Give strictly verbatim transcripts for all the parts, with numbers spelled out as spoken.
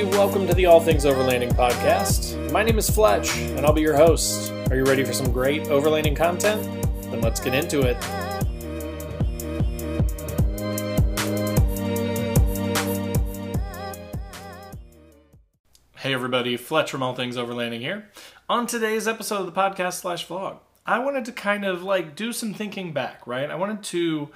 welcome to the All Things Overlanding podcast. My name is Fletch, and I'll be your host. Are you ready for some great overlanding content? Then let's get into it. Hey everybody, Fletch from All Things Overlanding here. On today's episode of the podcast slash vlog, I wanted to kind of like do some thinking back, right? I wanted to,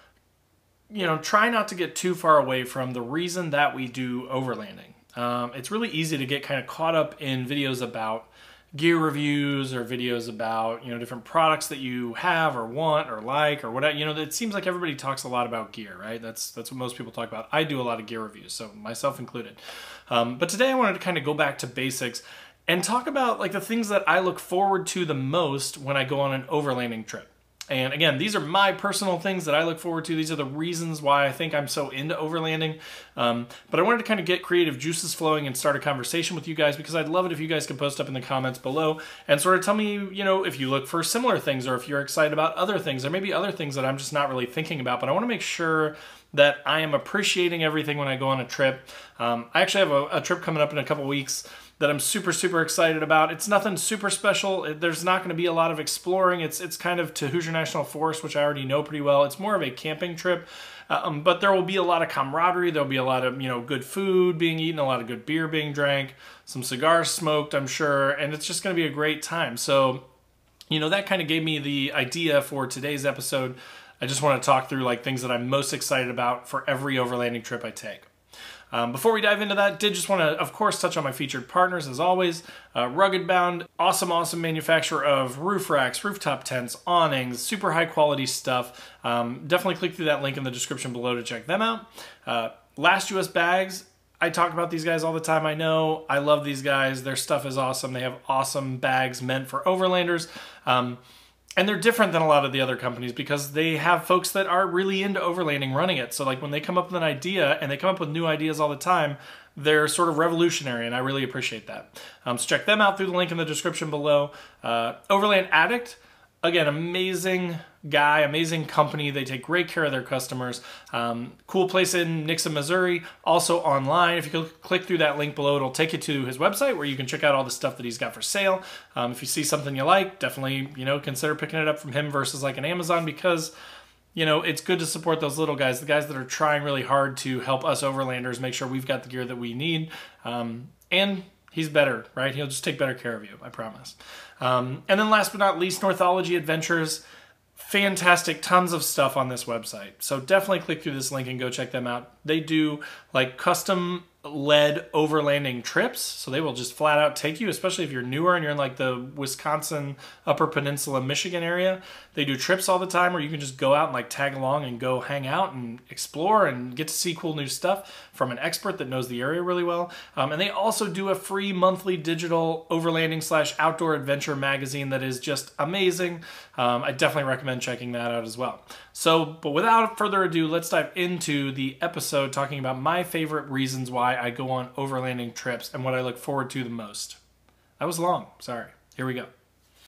you know, try not to get too far away from the reason that we do overlanding. Um, it's really easy to get kind of caught up in videos about gear reviews or videos about, you know, different products that you have or want or like or whatever. You know, it seems like everybody talks a lot about gear, right? That's that's what most people talk about. I do a lot of gear reviews, so myself included. Um, but today I wanted to kind of go back to basics and talk about like the things that I look forward to the most when I go on an overlanding trip. And again, these are my personal things that I look forward to. These are the reasons why I think I'm so into overlanding. Um, but I wanted to kind of get creative juices flowing and start a conversation with you guys, because I'd love it if you guys could post up in the comments below and sort of tell me, you know, if you look for similar things or if you're excited about other things. There may be other things that I'm just not really thinking about, but I want to make sure that I am appreciating everything when I go on a trip. Um, I actually have a, a trip coming up in a couple weeks that I'm super, super excited about. It's nothing super special. There's not going to be a lot of exploring. It's it's kind of to Hoosier National Forest, which I already know pretty well. It's more of a camping trip, um, but there will be a lot of camaraderie. There'll be a lot of, you know, good food being eaten, a lot of good beer being drank, some cigars smoked, I'm sure, and it's just going to be a great time. So, you know, that kind of gave me the idea for today's episode. I just want to talk through like things that I'm most excited about for every overlanding trip I take. Um, before we dive into that, did just want to, of course, touch on my featured partners as always. Uh, Rugged Bound, awesome, awesome manufacturer of roof racks, rooftop tents, awnings, super high quality stuff. Um, definitely click through that link in the description below to check them out. Uh, Last U S Bags, I talk about these guys all the time. I know, I love these guys. Their stuff is awesome. They have awesome bags meant for overlanders. Um, And they're different than a lot of the other companies because they have folks that are really into overlanding running it. So like when they come up with an idea, and they come up with new ideas all the time, they're sort of revolutionary, and I really appreciate that. Um, so check them out through the link in the description below. Uh, Overland Addict, again, amazing guy, amazing company. They take great care of their customers. Um, cool place in Nixa, Missouri. Also online. If you click through that link below, it'll take you to his website where you can check out all the stuff that he's got for sale. Um, if you see something you like, definitely, you know, consider picking it up from him versus like an Amazon, because, you know, it's good to support those little guys, the guys that are trying really hard to help us overlanders make sure we've got the gear that we need. Um, and he's better, right? He'll just take better care of you, I promise. Um, and then last but not least, Northology Adventures. Fantastic, tons of stuff on this website. So definitely click through this link and go check them out. They do like custom led overlanding trips. So they will just flat out take you, especially if you're newer and you're in like the Wisconsin, Upper Peninsula, Michigan area. They do trips all the time where you can just go out and like tag along and go hang out and explore and get to see cool new stuff from an expert that knows the area really well. Um, and they also do a free monthly digital overlanding slash outdoor adventure magazine that is just amazing. Um, I definitely recommend checking that out as well. So, but without further ado, let's dive into the episode talking about my favorite reasons why I go on overlanding trips and what I look forward to the most. That was long, sorry. Here we go.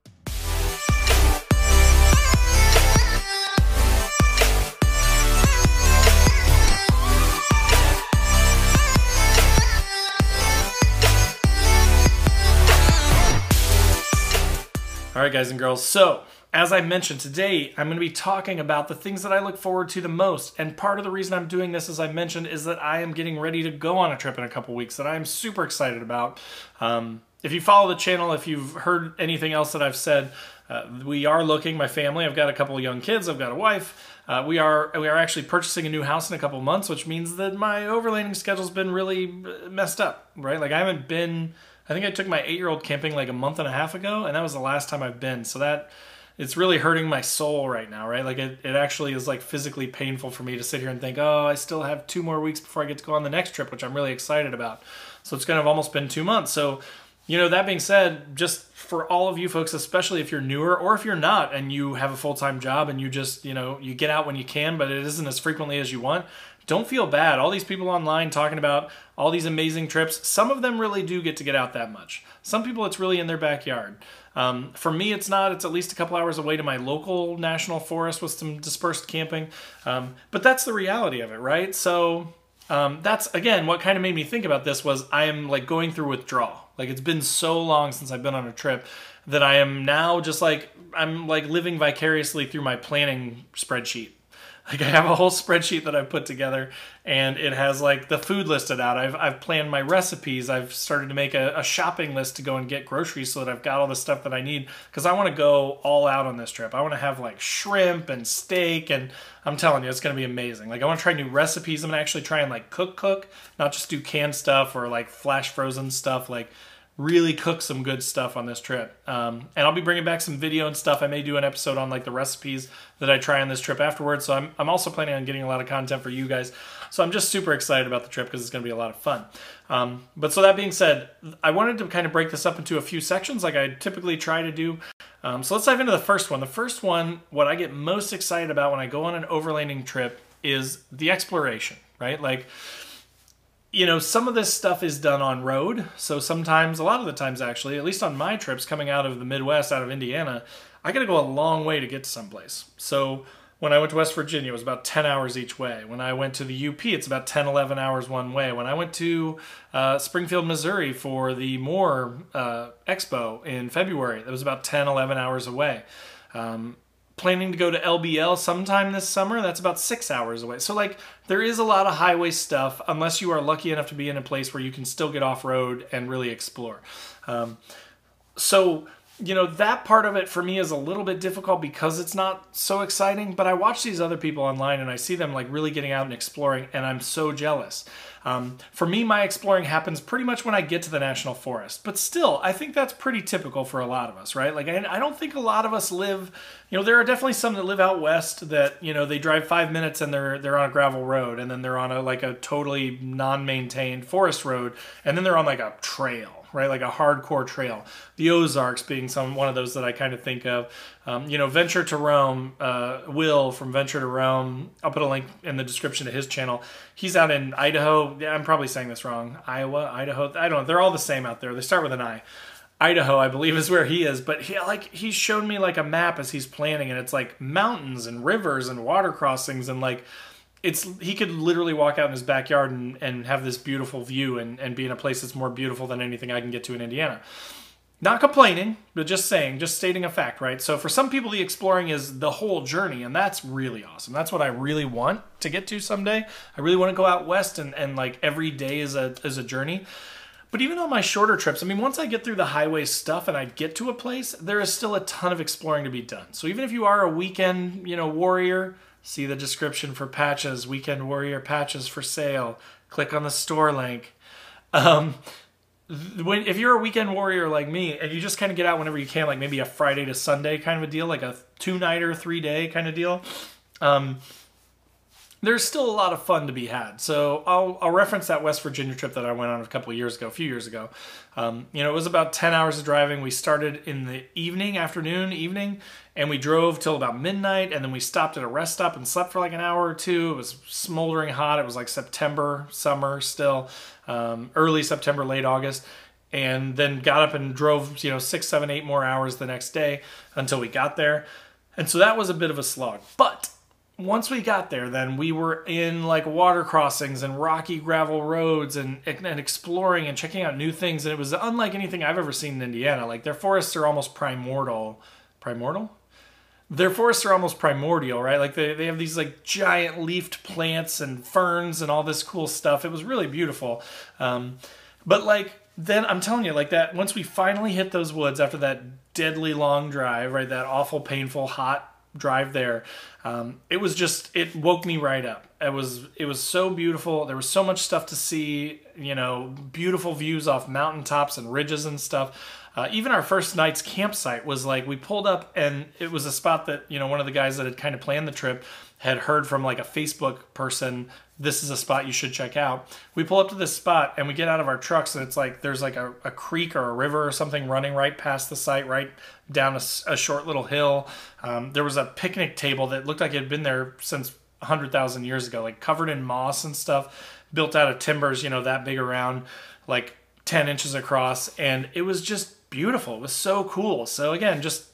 All right, guys and girls, so as I mentioned, today I'm going to be talking about the things that I look forward to the most. And part of the reason I'm doing this, as I mentioned, is that I am getting ready to go on a trip in a couple weeks that I am super excited about. Um, if you follow the channel, if you've heard anything else that I've said, uh, we are looking, my family, I've got a couple of young kids, I've got a wife. Uh, we are we are actually purchasing a new house in a couple months, which means that my overlanding schedule's been really messed up, right? Like I haven't been... I think I took my eight-year-old camping like a month and a half ago, and that was the last time I've been. So that, it's really hurting my soul right now, right? Like it, it actually is like physically painful for me to sit here and think, oh, I still have two more weeks before I get to go on the next trip, which I'm really excited about. So it's kind of almost been two months. So, you know, that being said, just for all of you folks, especially if you're newer or if you're not and you have a full-time job and you just, you know, you get out when you can, but it isn't as frequently as you want, don't feel bad. All these people online talking about all these amazing trips, some of them really do get to get out that much. Some people, it's really in their backyard. Um, for me, it's not. It's at least a couple hours away to my local national forest with some dispersed camping. Um, but that's the reality of it, right? So um, that's, again, what kind of made me think about this was I am like going through withdrawal. Like, it's been so long since I've been on a trip that I am now just like, I'm like living vicariously through my planning spreadsheet. Like, I have a whole spreadsheet that I've put together, and it has like the food listed out. I've, I've planned my recipes. I've started to make a, a shopping list to go and get groceries so that I've got all the stuff that I need, because I want to go all out on this trip. I want to have like shrimp and steak, and I'm telling you, it's going to be amazing. Like, I want to try new recipes. I'm going to actually try and like cook cook, not just do canned stuff or like flash frozen stuff. Like, really cook some good stuff on this trip. Um, and I'll be bringing back some video and stuff. I may do an episode on like the recipes that I try on this trip afterwards. So I'm, I'm also planning on getting a lot of content for you guys. So I'm just super excited about the trip because it's going to be a lot of fun. Um, but so that being said, I wanted to kind of break this up into a few sections like I typically try to do. Um, so let's dive into the first one. The first one, what I get most excited about when I go on an overlanding trip is the exploration, right? Like, you know, some of this stuff is done on road. So sometimes, a lot of the times actually, at least on my trips coming out of the Midwest, out of Indiana, I got to go a long way to get to someplace. So when I went to West Virginia, it was about ten hours each way. When I went to the U P, it's about ten, eleven hours one way. When I went to uh, Springfield, Missouri for the Moore uh, Expo in February, that was about ten, eleven hours away. Um, planning to go to L B L sometime this summer, that's about six hours away. So like, there is a lot of highway stuff unless you are lucky enough to be in a place where you can still get off road and really explore. Um, so, you know, that part of it for me is a little bit difficult because it's not so exciting, but I watch these other people online and I see them like really getting out and exploring, and I'm so jealous. Um, for me, my exploring happens pretty much when I get to the national forest, but still, I think that's pretty typical for a lot of us, right? Like, I, I don't think a lot of us live, you know, there are definitely some that live out west that, you know, they drive five minutes and they're, they're on a gravel road, and then they're on a, like a totally non-maintained forest road, and then they're on like a trail. Right, like a hardcore trail. The Ozarks being some one of those that I kind of think of. Um, you know, Venture to Roam, uh, Will from Venture to Roam. I'll put a link in the description to his channel. He's out in Idaho. Yeah, I'm probably saying this wrong. Iowa, Idaho. I don't know. They're all the same out there. They start with an I. Idaho, I believe, is where he is. But he like he's shown me like a map as he's planning, and it's like mountains and rivers and water crossings and like. It's he could literally walk out in his backyard and, and have this beautiful view and, and be in a place that's more beautiful than anything I can get to in Indiana. Not complaining, but just saying, just stating a fact, right? So for some people, the exploring is the whole journey, and that's really awesome. That's what I really want to get to someday. I really want to go out west, and, and like every day is a, is a journey. But even on my shorter trips, I mean, once I get through the highway stuff and I get to a place, there is still a ton of exploring to be done. So even if you are a weekend, you know, warrior, see the description for patches, Weekend Warrior patches for sale. Click on the store link. Um, when if you're a weekend warrior like me, and you just kind of get out whenever you can, like maybe a Friday to Sunday kind of a deal, like a two-nighter, three-day kind of deal, um, there's still a lot of fun to be had. So I'll, I'll reference that West Virginia trip that I went on a couple of years ago, a few years ago. Um, you know, it was about ten hours of driving. We started in the evening, afternoon, evening, and we drove till about midnight, and then we stopped at a rest stop and slept for like an hour or two. It was smoldering hot. It was like September, summer still, um, early September, late August. And then got up and drove, you know, six, seven, eight more hours the next day until we got there. And so that was a bit of a slog. But once we got there, then we were in like water crossings and rocky gravel roads and, and exploring and checking out new things. And it was unlike anything I've ever seen in Indiana. Like, their forests are almost primordial. Primordial? Their forests are almost primordial, right? Like, they, they have these like giant leafed plants and ferns and all this cool stuff. It was really beautiful. Um, but like, then I'm telling you, like that, once we finally hit those woods after that deadly long drive, right? That awful, painful, hot drive there, um, it was just, it woke me right up. It was, it was so beautiful. There was so much stuff to see, you know, beautiful views off mountaintops and ridges and stuff. Uh, even our first night's campsite was like, we pulled up and it was a spot that, you know, one of the guys that had kind of planned the trip had heard from like a Facebook person, this is a spot you should check out. We pull up to this spot and we get out of our trucks and it's like, there's like a, a creek or a river or something running right past the site, right down a, a short little hill. Um, there was a picnic table that looked like it had been there since one hundred thousand years ago, like covered in moss and stuff, built out of timbers, you know, that big around, like ten inches across. And it was just beautiful. It was so cool. So again, just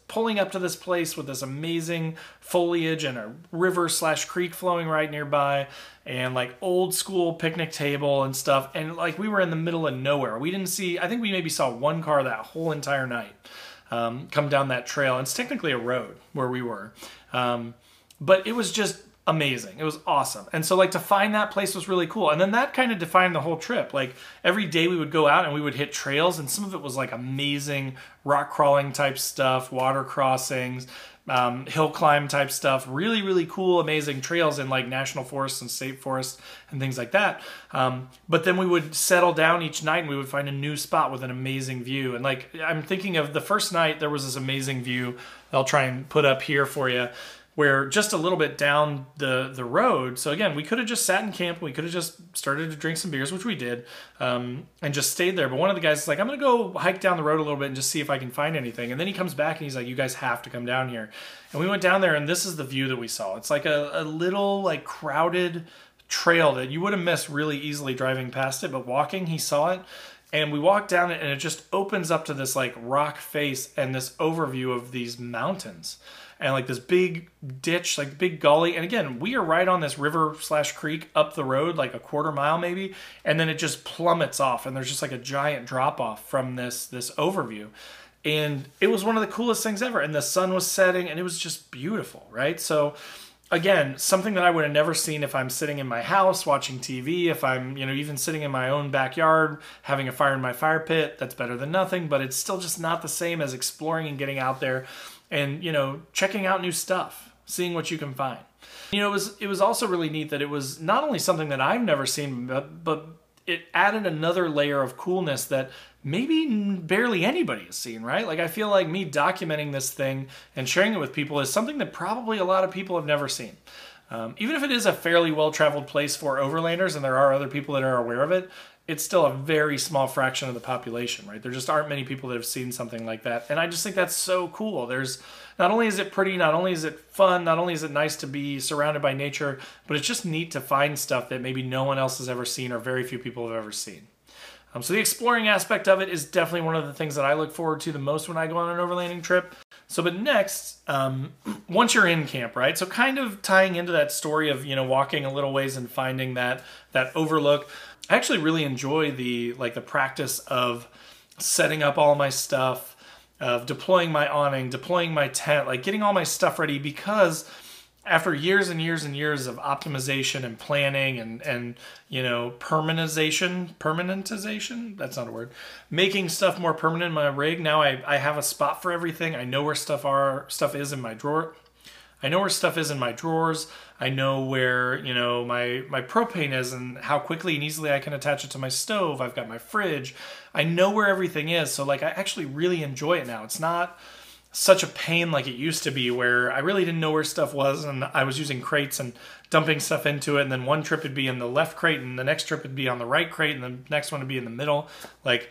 just pulling up to this place with this amazing foliage and a river slash creek flowing right nearby, and like old school picnic table and stuff. And like we were in the middle of nowhere. We didn't see, I think we maybe saw one car that whole entire night um, come down that trail. It's technically a road where we were. Um, but it was just amazing. It was awesome. And so like to find that place was really cool. And then that kind of defined the whole trip. Like every day we would go out and we would hit trails, and some of it was like amazing rock crawling type stuff, water crossings, um, hill climb type stuff, really, really cool, amazing trails in like national forests and state forests and things like that. Um, but then we would settle down each night and we would find a new spot with an amazing view. And like, I'm thinking of the first night, there was this amazing view I'll try and put up here for you, where just a little bit down the, the road, so again, we could have just sat in camp, we could have just started to drink some beers, which we did, um, and just stayed there. But one of the guys is like, I'm going to go hike down the road a little bit and just see if I can find anything. And then he comes back and he's like, you guys have to come down here. And we went down there, and this is the view that we saw. It's like a, a little like crowded trail that you would have missed really easily driving past it, but walking, he saw it. And we walked down it, and it just opens up to this like rock face and this overview of these mountains. And like this big ditch, like big gully. And again, we are right on this river slash creek up the road, like a quarter mile maybe. And then it just plummets off, and there's just like a giant drop off from this, this overview. And it was one of the coolest things ever. And the sun was setting, and it was just beautiful, right? So again, something that I would have never seen if I'm sitting in my house watching T V, if I'm, you know, even sitting in my own backyard, having a fire in my fire pit. That's better than nothing, but it's still just not the same as exploring and getting out there and, you know, checking out new stuff, seeing what you can find. You know, it was, it was also really neat that it was not only something that I've never seen, but, but it added another layer of coolness that maybe barely anybody has seen, right? Like, I feel like me documenting this thing and sharing it with people is something that probably a lot of people have never seen. Um, even if it is a fairly well-traveled place for overlanders, and there are other people that are aware of it, it's still a very small fraction of the population, right? There just aren't many people that have seen something like that. And I just think that's so cool. There's, not only is it pretty, not only is it fun, not only is it nice to be surrounded by nature, but it's just neat to find stuff that maybe no one else has ever seen or very few people have ever seen. Um, so the exploring aspect of it is definitely one of the things that I look forward to the most when I go on an overlanding trip. So, but next, um, once you're in camp, right? So kind of tying into that story of, you know, walking a little ways and finding that, that overlook, I actually really enjoy the, like the practice of setting up all my stuff, of deploying my awning, deploying my tent, like getting all my stuff ready, because after years and years and years of optimization and planning and, and you know, permanentization, permanentization, that's not a word, making stuff more permanent in my rig, now I, I have a spot for everything. I know where stuff are, stuff is in my drawer. I know where stuff is in my drawers. I know where, you know, my, my propane is and how quickly and easily I can attach it to my stove. I've got my fridge. I know where everything is. So like, I actually really enjoy it now. It's not such a pain like it used to be, where I really didn't know where stuff was, and I was using crates and dumping stuff into it, and then one trip would be in the left crate and the next trip would be on the right crate and the next one would be in the middle. Like,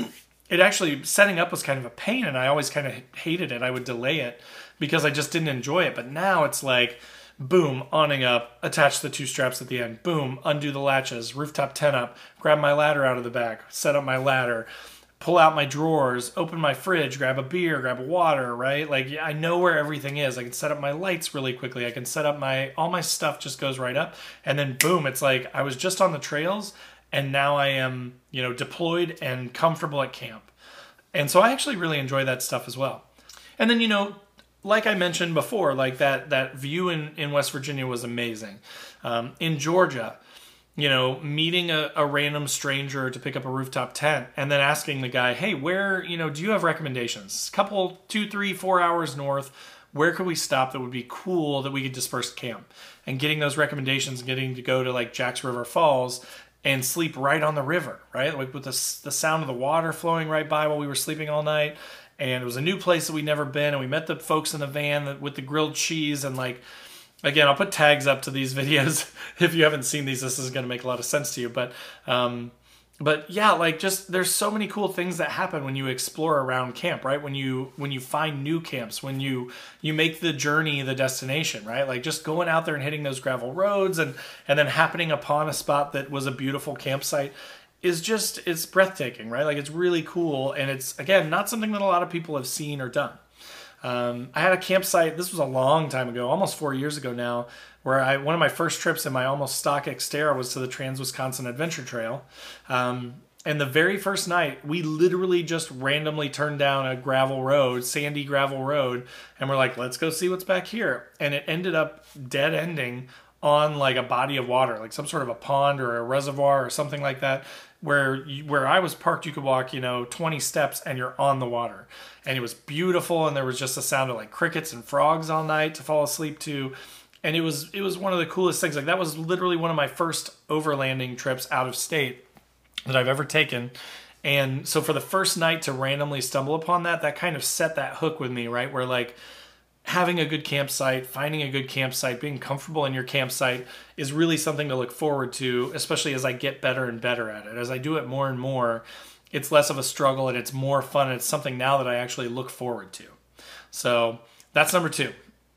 it actually, setting up was kind of a pain, and I always kind of hated it. I would delay it because I just didn't enjoy it. But now it's like, boom, awning up, attach the two straps at the end, boom, undo the latches, rooftop tent up, grab my ladder out of the back, set up my ladder, pull out my drawers, open my fridge, grab a beer, grab a water, right? Like, I know where everything is. I can set up my lights really quickly. I can set up my, all my stuff just goes right up. And then boom, it's like I was just on the trails, and now I am, you know, deployed and comfortable at camp. And so I actually really enjoy that stuff as well. And then, you know, like I mentioned before, like that, that view in, in West Virginia was amazing. Um, in Georgia, you know, meeting a, a random stranger to pick up a rooftop tent and then asking the guy, hey, where, you know, do you have recommendations? Couple, two, three, four hours north, where could we stop that would be cool that we could disperse camp? And getting those recommendations and getting to go to like Jack's River Falls and sleep right on the river, right? Like with the, the sound of the water flowing right by while we were sleeping all night. And it was a new place that we'd never been. And we met the folks in the van with the grilled cheese. And like, again, I'll put tags up to these videos. If you haven't seen these, this is going to make a lot of sense to you. But, um, but yeah, like just, there's so many cool things that happen when you explore around camp, right? When you, when you find new camps, when you, you make the journey the destination, right? Like just going out there and hitting those gravel roads and, and then happening upon a spot that was a beautiful campsite is just, it's breathtaking, right? Like it's really cool. And it's, again, not something that a lot of people have seen or done. Um, I had a campsite, this was a long time ago, almost four years ago now, where I one of my first trips in my almost stock Xterra was to the Trans-Wisconsin Adventure Trail. Um, and the very first night, we literally just randomly turned down a gravel road, sandy gravel road, and we're like, let's go see what's back here. And it ended up dead ending on like a body of water, like some sort of a pond or a reservoir or something like that, where you, where I was parked, you could walk, you know, twenty steps and you're on the water. And it was beautiful, and there was just a sound of like crickets and frogs all night to fall asleep to. And it was it was one of the coolest things. Like that was literally one of my first overlanding trips out of state that I've ever taken. And so for the first night to randomly stumble upon that, that kind of set that hook with me, right? Where like having a good campsite, finding a good campsite, being comfortable in your campsite is really something to look forward to, especially as I get better and better at it. As I do it more and more, it's less of a struggle and it's more fun. And it's something now that I actually look forward to. So that's number two.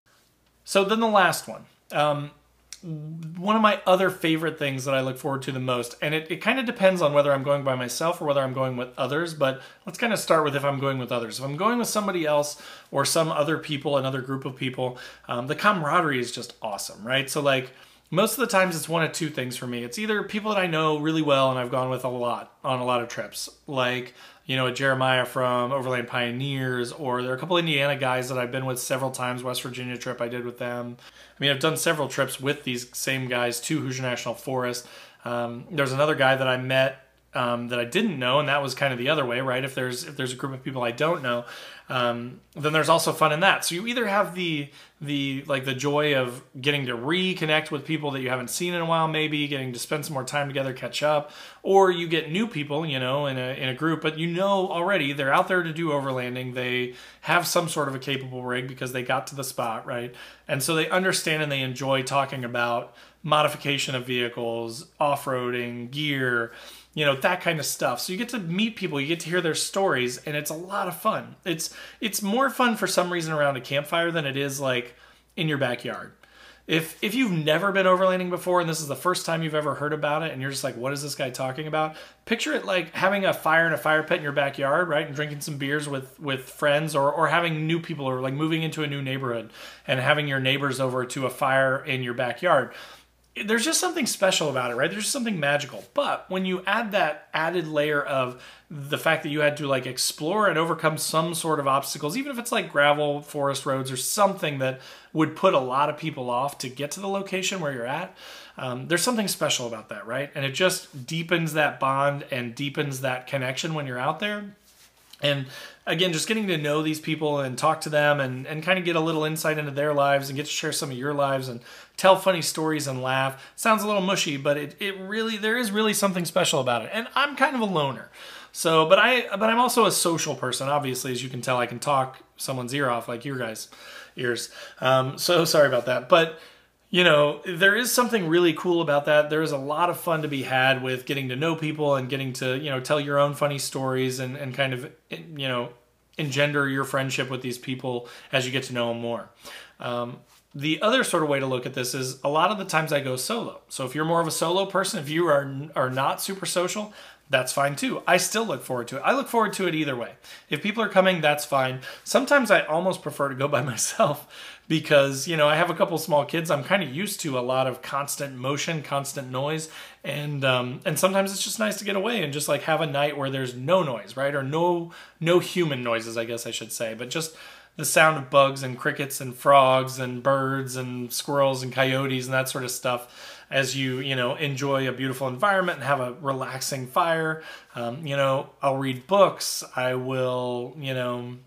So then the last one. Um, one of my other favorite things that I look forward to the most, and it, it kind of depends on whether I'm going by myself or whether I'm going with others, but let's kind of start with if I'm going with others. If I'm going with somebody else or some other people, another group of people, um, the camaraderie is just awesome, right? So like most of the times it's one of two things for me. It's either people that I know really well and I've gone with a lot on a lot of trips, like, you know, Jeremiah from Overland Pioneers, or there are a couple Indiana guys that I've been with several times. West Virginia trip I did with them. I mean, I've done several trips with these same guys to Hoosier National Forest. Um, there's another guy that I met um, that I didn't know, and that was kind of the other way, right? If there's if there's a group of people I don't know, um, then there's also fun in that. So you either have the the like the joy of getting to reconnect with people that you haven't seen in a while, maybe getting to spend some more time together, catch up, or you get new people, you know, in a in a group, but you know already they're out there to do overlanding. They have some sort of a capable rig because they got to the spot, right? And so they understand and they enjoy talking about modification of vehicles, off-roading, gear, you know, that kind of stuff. So you get to meet people, you get to hear their stories, and it's a lot of fun. It's it's more fun for some reason around a campfire than it is like in your backyard. If if you've never been overlanding before and this is the first time you've ever heard about it and you're just like, what is this guy talking about? Picture it like having a fire in a fire pit in your backyard, right? And drinking some beers with, with friends, or, or having new people, or like moving into a new neighborhood and having your neighbors over to a fire in your backyard. There's just something special about it, right? There's just something magical. But when you add that added layer of the fact that you had to like explore and overcome some sort of obstacles, even if it's like gravel, forest roads, or something that would put a lot of people off to get to the location where you're at, um, there's something special about that, right? And it just deepens that bond and deepens that connection when you're out there. And again, just getting to know these people and talk to them and, and kind of get a little insight into their lives and get to share some of your lives and tell funny stories and laugh. Sounds a little mushy, but it, it really, there is really something special about it. And I'm kind of a loner. So, but I, but I'm also a social person. Obviously, as you can tell, I can talk someone's ear off like your guys' ears. Um, so sorry about that. But you know, there is something really cool about that. There is a lot of fun to be had with getting to know people and getting to, you know, tell your own funny stories and, and kind of, you know, engender your friendship with these people as you get to know them more. Um, the other sort of way to look at this is a lot of the times I go solo. So if you're more of a solo person, if you are, are not super social, that's fine too. I still look forward to it. I look forward to it either way. If people are coming, that's fine. Sometimes I almost prefer to go by myself because, you know, I have a couple small kids. I'm kind of used to a lot of constant motion, constant noise. And um, and sometimes it's just nice to get away and just like have a night where there's no noise, right? Or no, no human noises, I guess I should say. But just the sound of bugs and crickets and frogs and birds and squirrels and coyotes and that sort of stuff as you, you know, enjoy a beautiful environment and have a relaxing fire. Um, you know, I'll read books. I will, you know,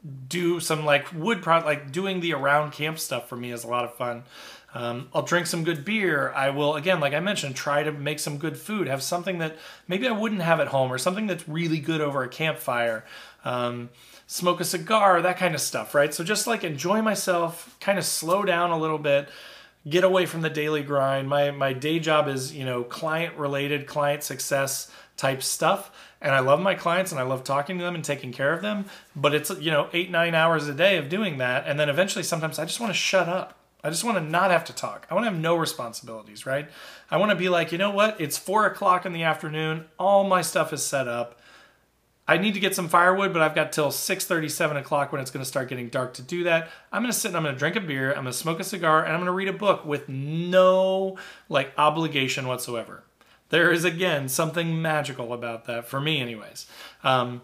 do some like wood product, like doing the around camp stuff for me is a lot of fun. Um, I'll drink some good beer. I will, again, like I mentioned, try to make some good food, have something that maybe I wouldn't have at home or something that's really good over a campfire. Um, smoke a cigar, that kind of stuff, right? So just like enjoy myself, kind of slow down a little bit, get away from the daily grind. My, my day job is, you know, client related, client success type stuff. And I love my clients and I love talking to them and taking care of them. But it's, you know, eight, nine hours a day of doing that. And then eventually sometimes I just want to shut up. I just want to not have to talk. I want to have no responsibilities, right? I want to be like, you know what? It's four o'clock in the afternoon. All my stuff is set up. I need to get some firewood, but I've got till six thirty, seven o'clock when it's going to start getting dark to do that. I'm going to sit and I'm going to drink a beer, I'm going to smoke a cigar, and I'm going to read a book with no like obligation whatsoever. There is, again, something magical about that, for me anyways. Um,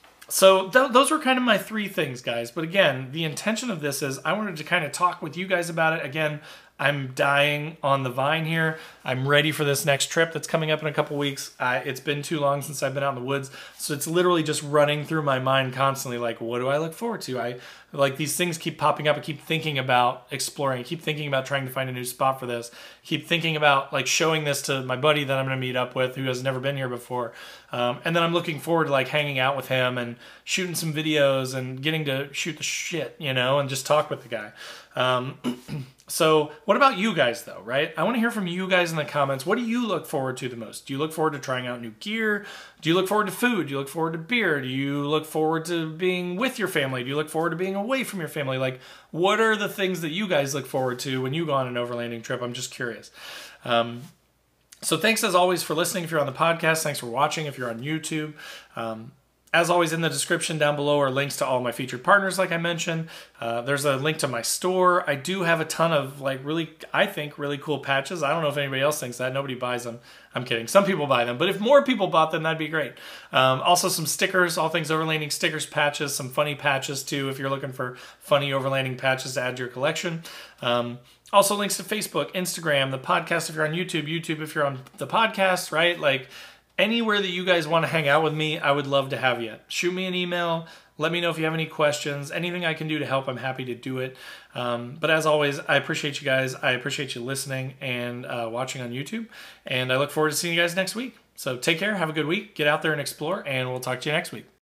so th those were kind of my three things, guys. But again, the intention of this is I wanted to kind of talk with you guys about it. Again, I'm dying on the vine here. I'm ready for this next trip that's coming up in a couple weeks. Uh, it's been too long since I've been out in the woods, so it's literally just running through my mind constantly, like, what do I look forward to? I like these things keep popping up. I keep thinking about exploring. I keep thinking about trying to find a new spot for this. Keep thinking about like showing this to my buddy that I'm going to meet up with who has never been here before. Um, and then I'm looking forward to like hanging out with him and shooting some videos and getting to shoot the shit, you know, and just talk with the guy. Um, So what about you guys though, right? I want to hear from you guys in the comments. What do you look forward to the most? Do you look forward to trying out new gear? Do you look forward to food? Do you look forward to beer? Do you look forward to being with your family? Do you look forward to being away from your family? Like, what are the things that you guys look forward to when you go on an overlanding trip? I'm just curious. Um, so thanks as always for listening if you're on the podcast. Thanks for watching if you're on YouTube. Um, As always, in the description down below are links to all my featured partners, like I mentioned. Uh, there's a link to my store. I do have a ton of, like, really, I think, really cool patches. I don't know if anybody else thinks that. Nobody buys them. I'm kidding. Some people buy them. But if more people bought them, that'd be great. Um, also, some stickers, all things overlanding stickers, patches, some funny patches, too, if you're looking for funny overlanding patches to add to your collection. Um, also, links to Facebook, Instagram, the podcast if you're on YouTube, YouTube if you're on the podcast, right? Like, anywhere that you guys want to hang out with me, I would love to have you. Shoot me an email. Let me know if you have any questions. Anything I can do to help, I'm happy to do it. Um, but as always, I appreciate you guys. I appreciate you listening and uh, watching on YouTube. And I look forward to seeing you guys next week. So take care. Have a good week. Get out there and explore. And we'll talk to you next week.